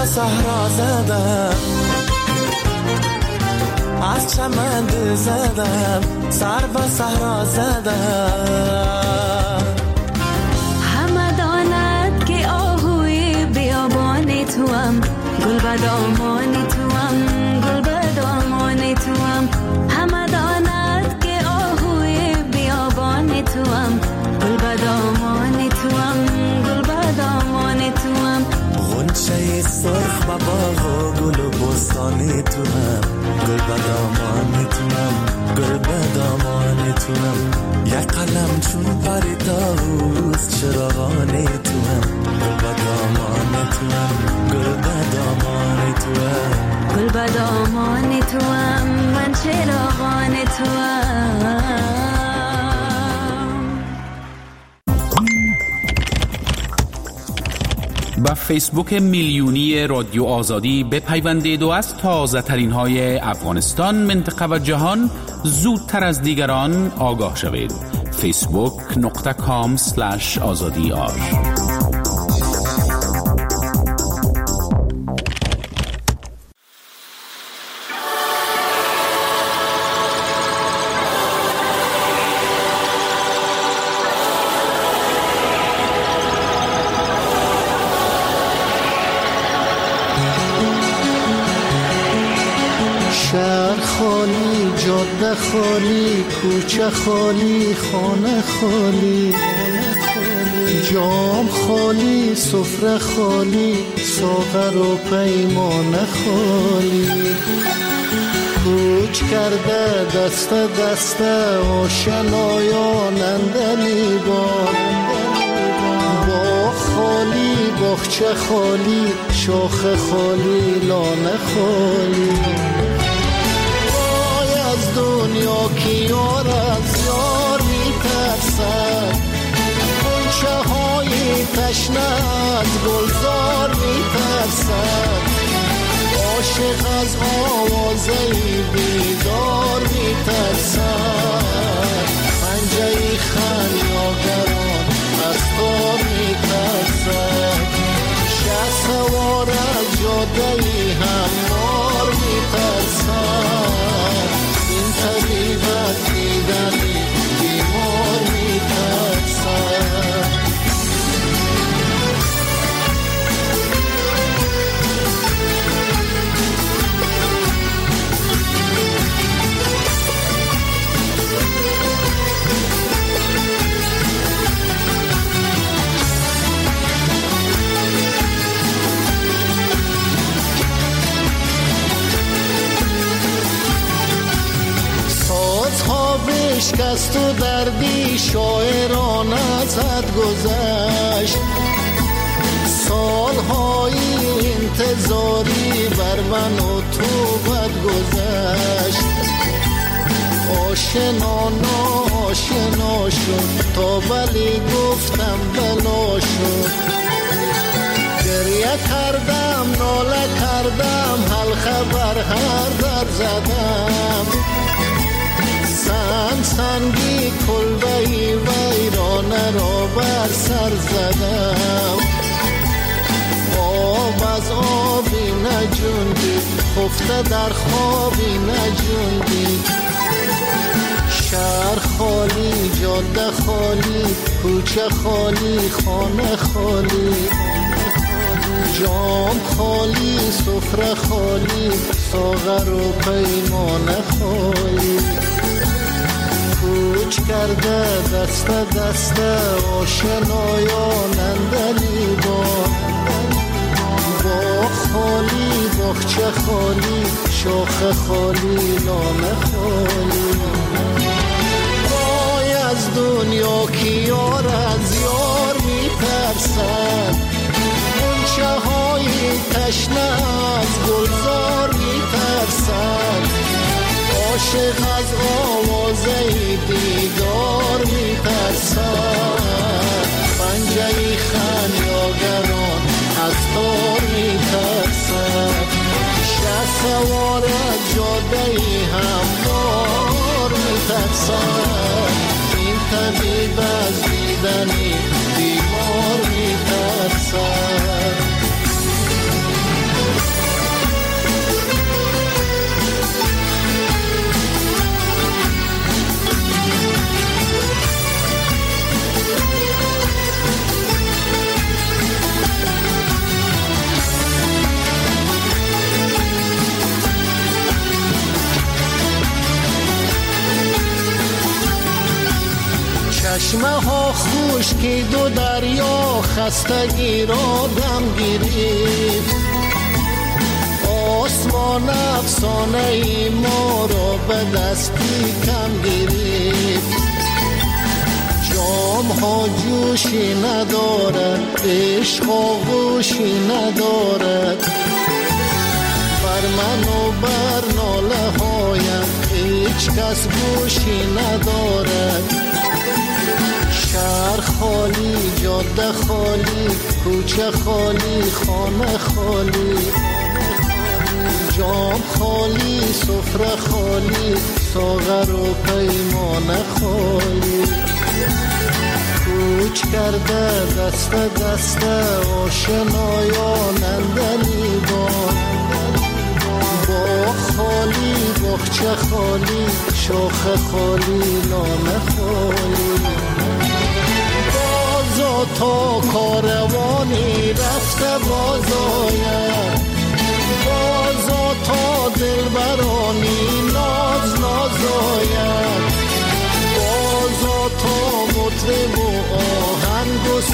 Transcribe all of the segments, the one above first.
صحرا زدم، از چمن دل زدم، سر به صحرا زدم. همه داند که آهوی بیابان توام، گل به دامان توام، گل به دامان توام. همه داند که آهوی بیابان توام، گل به دامان توام، گل به دامان توام. غنچه سرخ و باغ و گل و بستان توام، گل به دامان توام، گل به دامان توام. یک قلم چون پری طاووس چراغان توام، گل به دامان توام، گل به دامان توام، گل به دامان توام، من چراغان توام. با فیسبوک میلیونی رادیو آزادی بپیوندید و از تازه ترین های افغانستان، منطقه و جهان زودتر از دیگران آگاه شوید. facebook.com/azadiar. شهر خالی، جاده خالی، کوچه خالی، خانه خالی، جام خالی، سفره خالی، ساغر و پیمانه خالی. کوچ کرده دست دست آشنایان اندلی باغ خالی، باغچه خالی، شاخ خالی، لانه خالی. دنیا کی یار از یار میترسد، غنچه های تشنه از گلزار میترسد. عاشق از آوازه بیدار میترسد، پنجه خمیازگران از تار میترسد. شه سوار از جاده هموار میترسد، طبیبت دیدنی بیمار میترسد. بشکست و دردی شاعران ازت گذشت، سالهای انتظاری بر من و تو بد گذشت. آشنا ناشنا شد تا ولی گفتم بلا شد. گریه کردم ناله کردم حلقه بر هر در زدم. سنگی کلبهی ویرانه را بر سر زدم. آب از آبی نجوندید، خفته در خوابی نجوندید. شهر خالی، جاده خالی، کوچه خالی، خانه خالی، جام خالی، سفره خالی، ساغر و پیمانه خالی. کوچ کرده دست دست آشنایان اندلی باغ خالی، باغچه خالی، شاخ خالی، لانه خالی. وای از دنیا کی یار از یار میترسد، غنچه های تشنه از گلزار میترسد. عاشق از آوازه دیدار میترسد، پنجه خمیازگران از تار میترسد. شه سوار از جاده هموار میترسد، این طبیب از دیدنی بیمار میترسد. چشمه ها خشکی دو دریا خستگی را دم گرفت آسمان افسانه ای ما را به دستی کم گرفت جام ها جوشی ندارد عشق آغوشی ندارد بر من و بر ناله هایم هیچ کس گوشی ندارد شهر خالی جاده خالی کوچه خالی خانه خالی جام خالی سفره خالی ساغر و پیمان خالی کوچ کرده دست دست آشنایان اندلی با خالی بخچه خالی شاخ خالی نان خالی بازا تا کاروانی رفته بازاید بازا تا دلبرانی ناز نازاید بازا تا مطرب و آهنگ و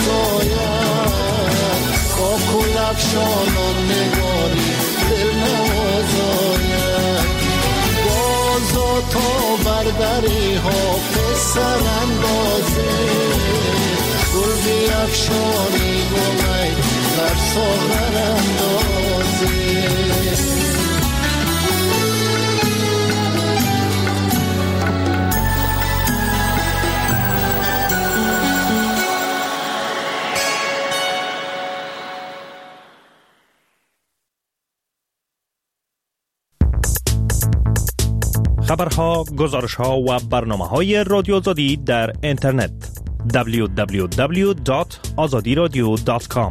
سازاید خاک و لفشانان نگاری دل نوازاید بازا تا بردری ها پسر اندازه گل بیفشانی گمی بر ساغر اندازه خبرها، گزارشها و برنامه‌های رادیو آزادی در اینترنت www.azadiradio.com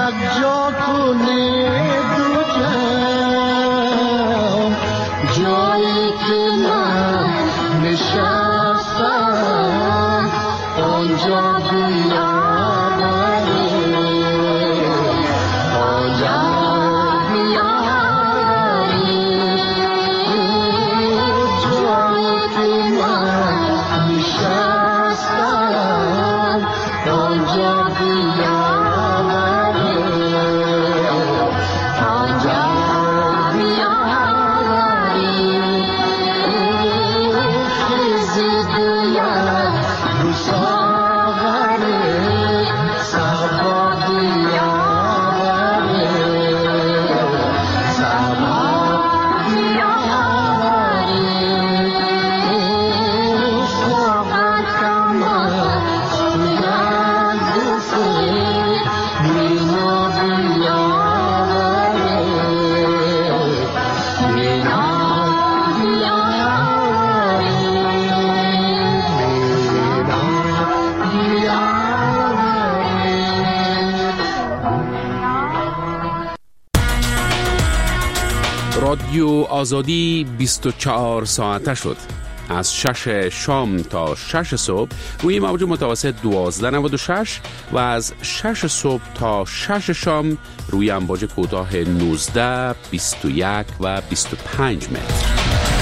یک جا کنه دو جام، جایی که من نشستم آنجا بیاوری، آنجا بیاوری، جایی که من نشستم آنجا بیاوری، آنجا بیاوری، خیزی گوید رو ساغری سبا بیاوری، سبا بیاوری، ساغتم سوید دوستی مینا بیاوری، مینا بیاوری، مینا بیاوری. رادیو آزادی 24 ساعته شد. از 6 شام تا 6 صبح روی موج متوسط 1296 و از 6 صبح تا 6 شام روی امواج کوتاه 19، 21 و 25 متر.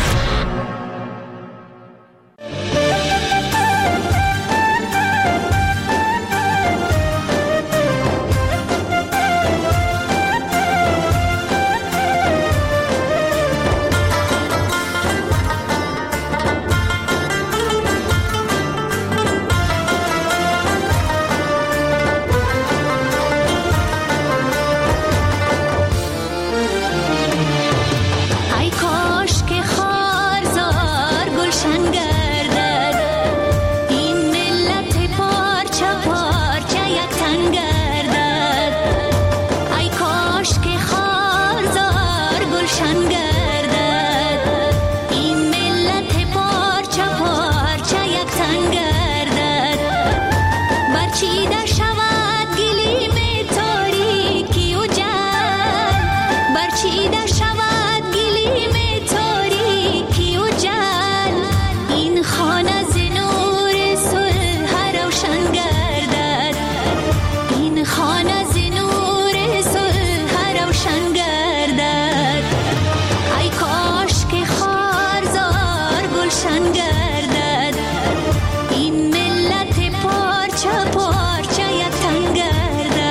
ای کاش که خارزار گلشن گردد، این ملت پارچه پارچه یک تن گردد. ای کاش که خارزار گلشن گردد، این ملت پارچه پارچه یک تن گردد. برچیده شود گلیم تاریکی و جل، برچیده شود گلیم تاریکی و جل. این خانه ز نور صلح روشن گردد، این خانه ز نور صلح روشن گردد. ای کاش که خارزار گلشن گردد، این ملت پارچه پارچه یک تن گردد.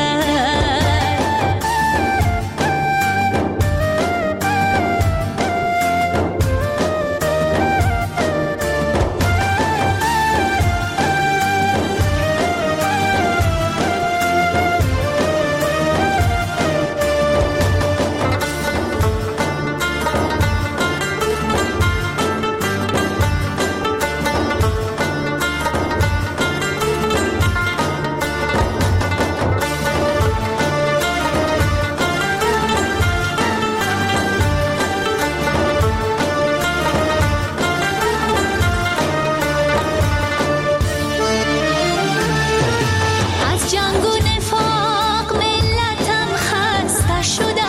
از جنگ و نفاق ملتم خسته شده،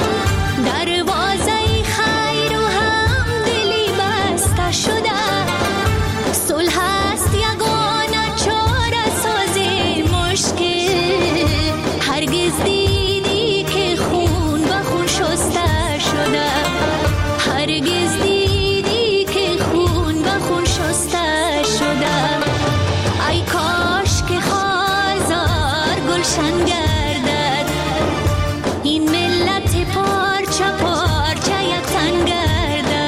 دروازه خیر و همدلی بسته شده. صلح است یگانه چاره ساز مشکل، هرگز دیدی که خون به خون شسته شده، هرگز دیدی که خون به خون شسته شده. ای کاش که خارزار گلشن گردد، این ملت پارچه پارچه یک تن گردد.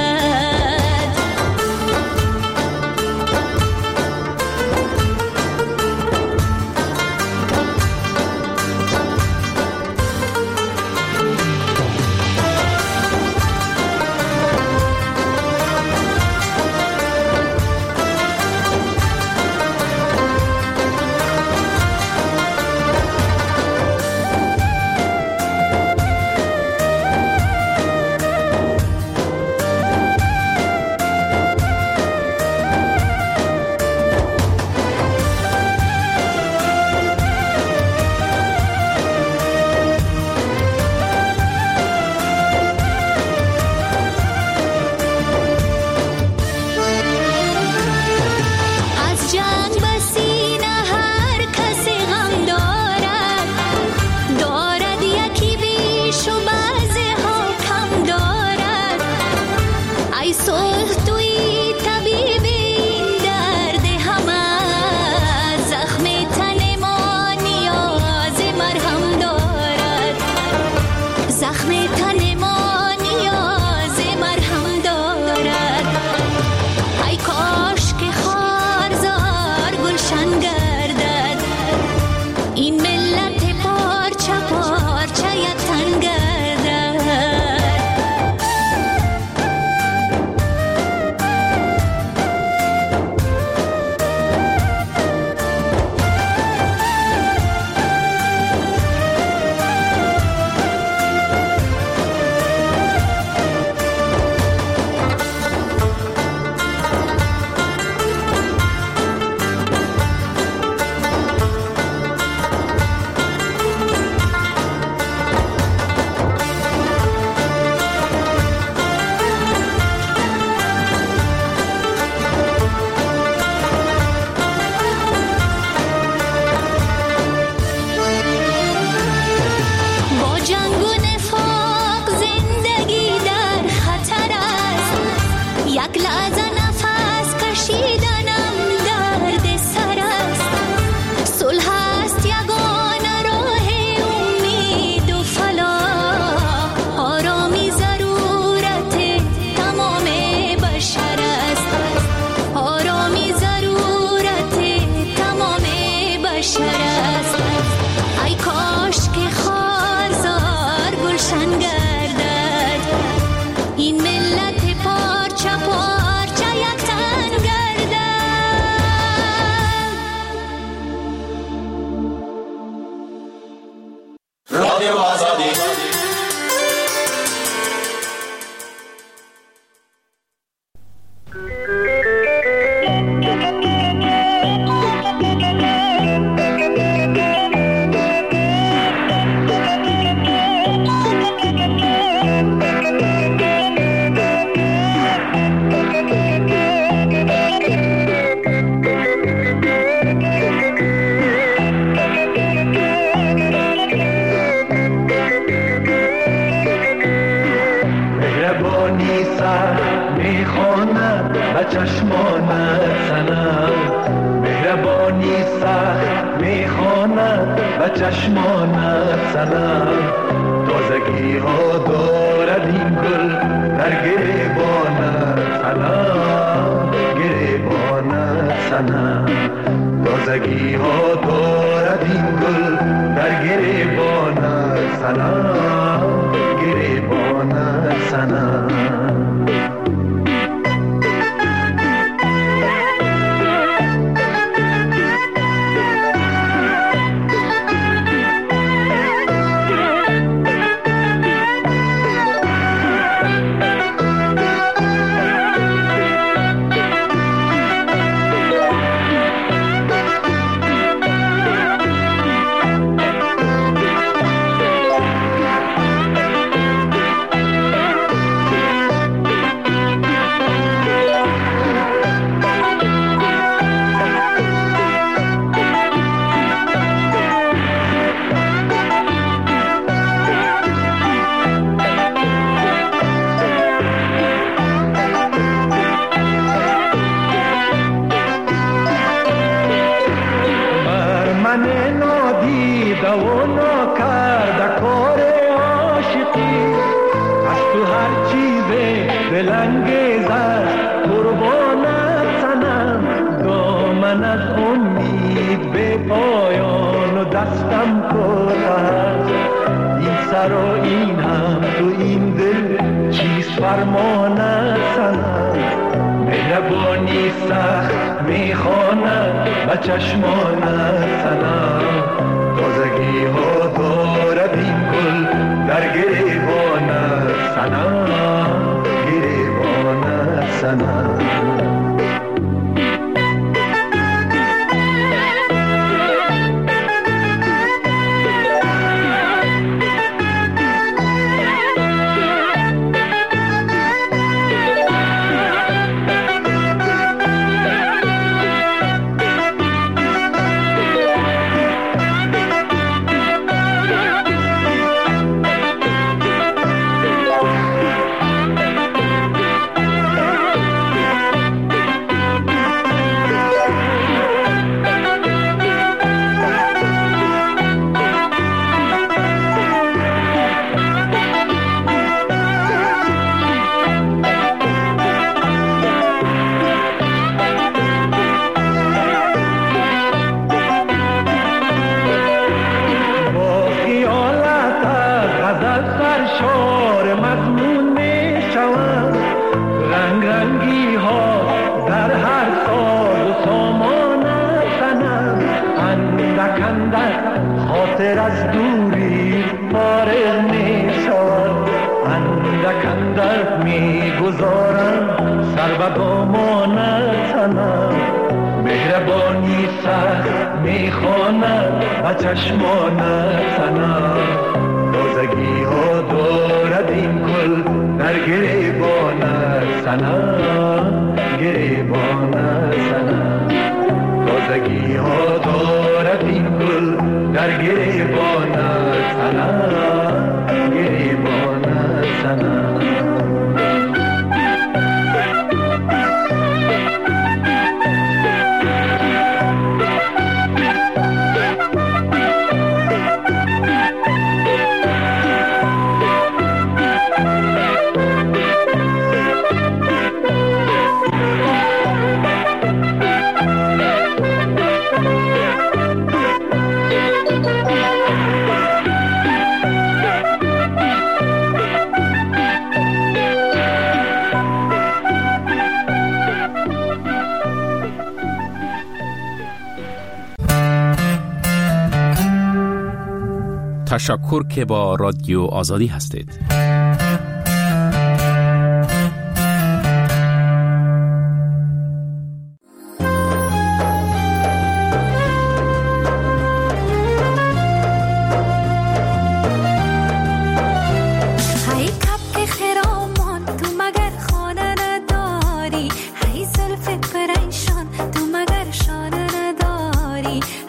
تشکر که با رادیو آزادی هستید.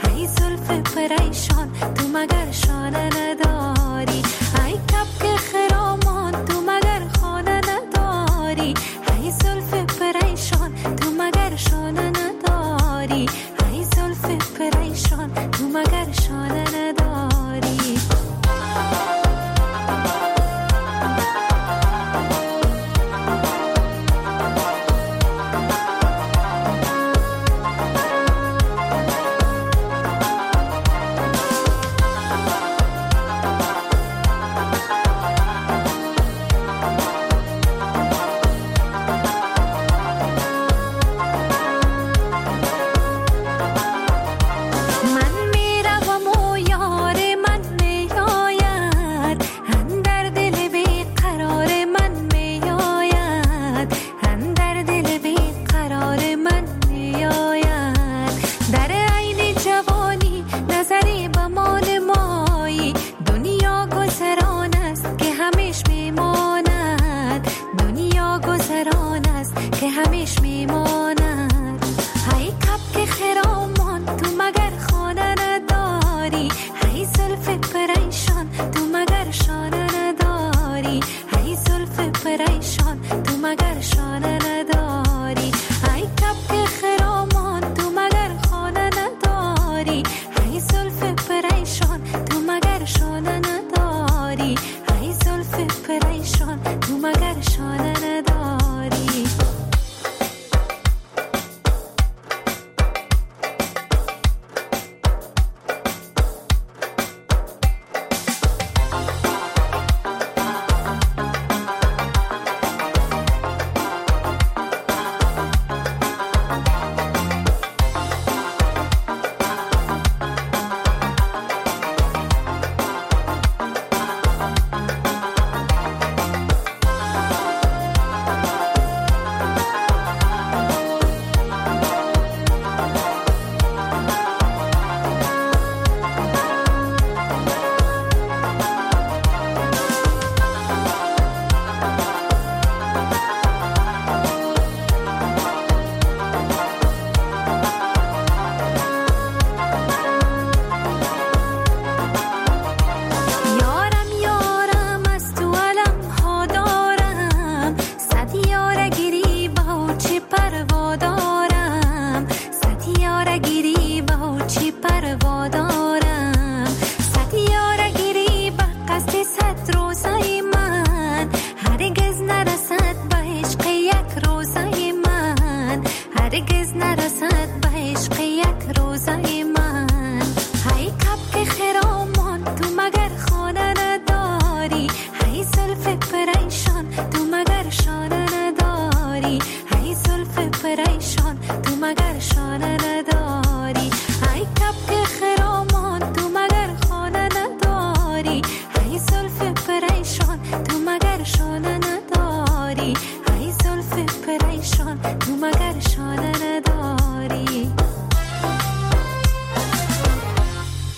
تو مگر شانه نداری ای کپ که